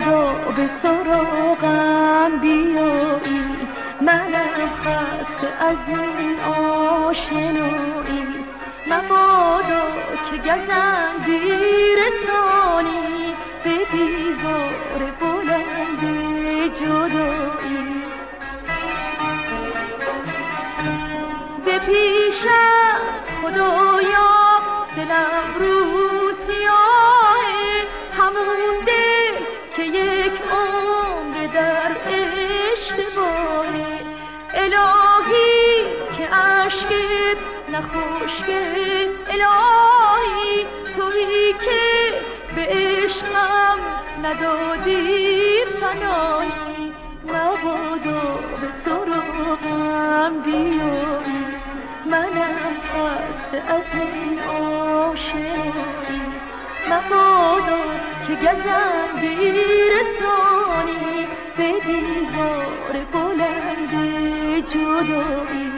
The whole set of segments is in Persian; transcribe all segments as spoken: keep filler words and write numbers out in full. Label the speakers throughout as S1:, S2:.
S1: مبادا به سراغم بیایی، منم خسته از این آشنایی. مبادا که گزندی رسانی به دیوار بلند جدایی. به پیشم خدایا دلم رو سیاه، همون دل که یک عمر در اشتباهه. الهی که عشقت نخشکه، الهی تویی که به عشقم ندادی پناهی. مبادا به سراغم بیایی، منم خسته از این آشنایی. مبادا که گزندی رسانی به دیوار بلند جدایی.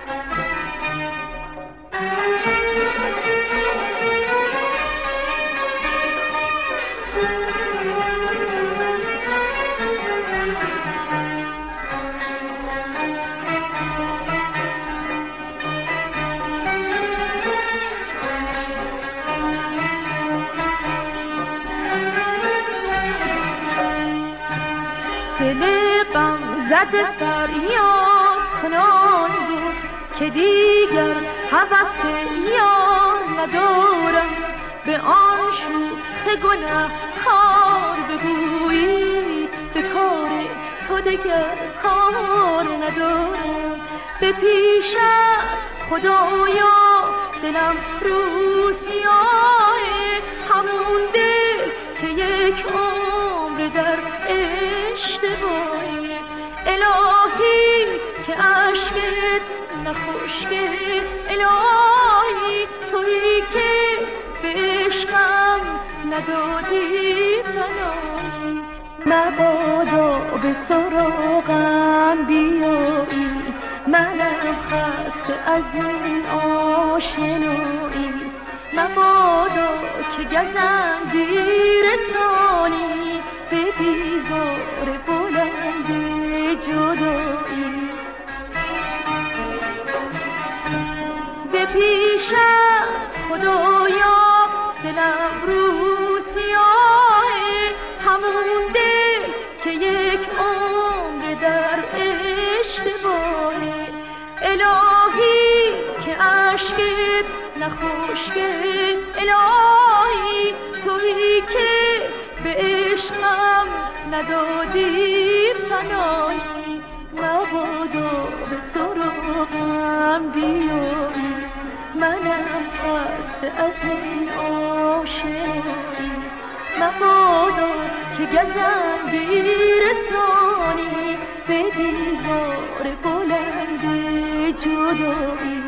S1: دل غم زده فریاد کنان بود که دیگر هوس یار ندارم. به آن شوخ گنه‌کار بگویی به کار تو دگر کار ندارم. به پیشم خدایا دلم رو سیاه، همون دل که یک عمر در اشتباهی. الهی که عشقت نخشکه، الهی تویی که به عشقم ندادی پناهی. مبادا به سراغم بیایی، منم خسته از این آشنایی. مبادا که گزندی رسانی به دیوار بلند جدایی. به پیشم خدایا دلم رو سیاه، همون دل که یک عمر در اشتباهه. الهی که عشقت نخشکه، الهی تویی که به عشقم ندادی پناهی. مبادا به سراغم بیایی، منم خسته از این آشنایی. مبادا که گزندی رسانی به دیوار بلند جدایی.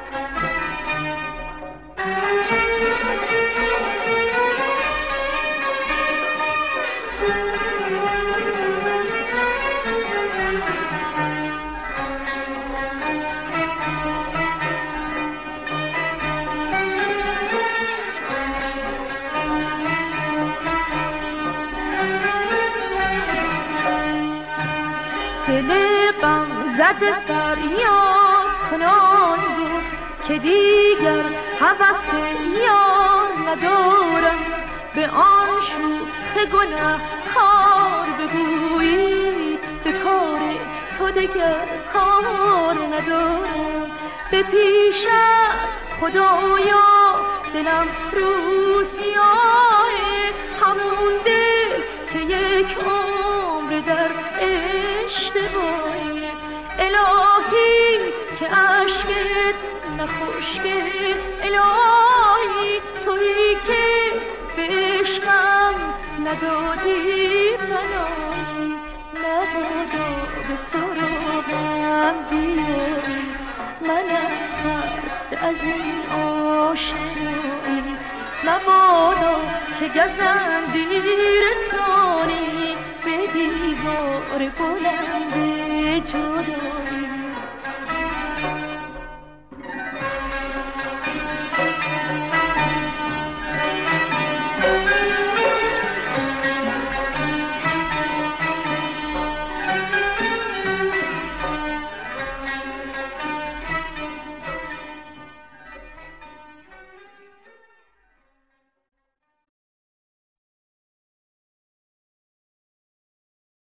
S1: دل غم زده فریاد کنان بود که دیگر هوس یار ندارم. به آن شوخ گنه‌کار بگویی به کار تو دگر کار ندارم. به پیشم خدایا دلم رو سیاه، همون دل که یک عمر در اشتباهی. الهی که عشقت نخشکه، الهی تویی که به عشقم ندادی پناهی. مبادا به سراغم بیایی، منم خسته از این آشنایی. مبادا که گزندی رسانی به دیوار بلند جدایی.